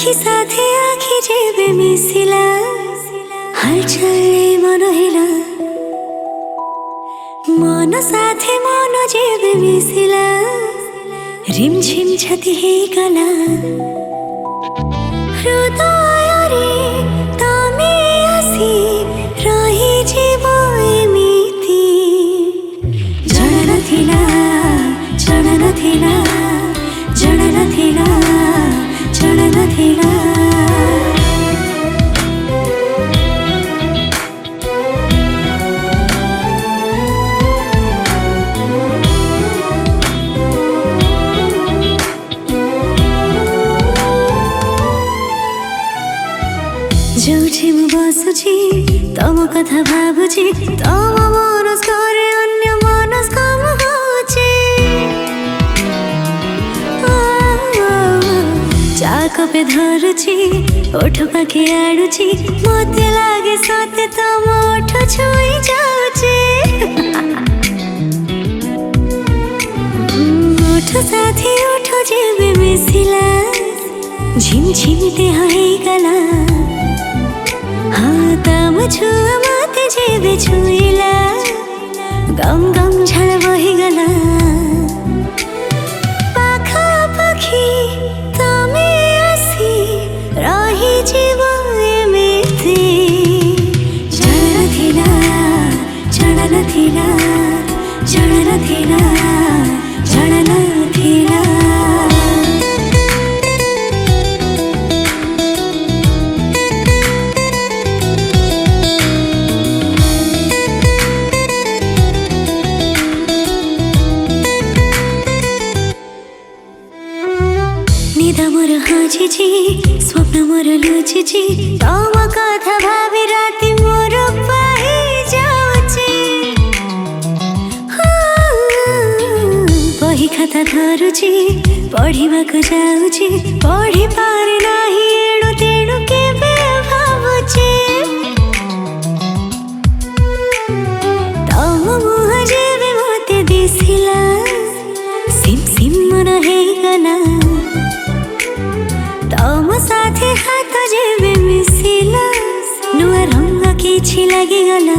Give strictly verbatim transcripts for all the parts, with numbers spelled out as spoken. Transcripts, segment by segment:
आखि साथे आखि जेबे मिसिला हलचलले मन हेला मन साथे मन जेबे मिसिला रिमझिम छति हेगला हृदयरे तमे आसी रही जीव एमिति जण नथिला जण नथिला जण नथिला जण नथिला जोठी मु बसुची तम कथा भाबुची तम मनस करे अन्य मनस काम होची चाकपे धरुची ओठ पाखे आडुची मते लागे सते तम ओठ छुई जाउची ओठ साथी ओठ जेबे मिसिला झिम झिमते हैगला हाँ तम छुआ मते जेबे छुइला गम गम झल बहिगला पाखा पाखी तमे आसी रही जीव एमिति जण नथिला जण नथिला जण नथिला जण नथिला निद मोर हजिची स्वप्न मोर लुचिची तम कथा भाबी राति मोर पाहि जाउची बही खाता धरुची पढ़िबाकु जाउची पढ़ी पारे नाही एणु तेणु केबे भाबुची तम मुह जेबे मते दिसिला सिम सिम मन हेगला तम साथे हाथ जेबे मिसिला नुआ रंग किछि लागिगला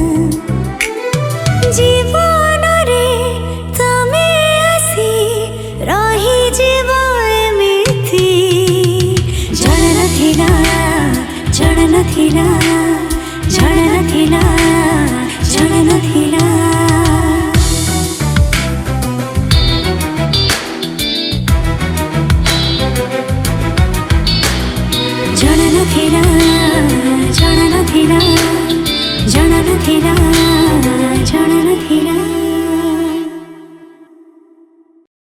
जीवन रे तमे आसी रही जीव एमिति जण नथिला जण नथिला जण नथिला जण नथिला जण नथिला जण नथिला जण नथिला जण नथिला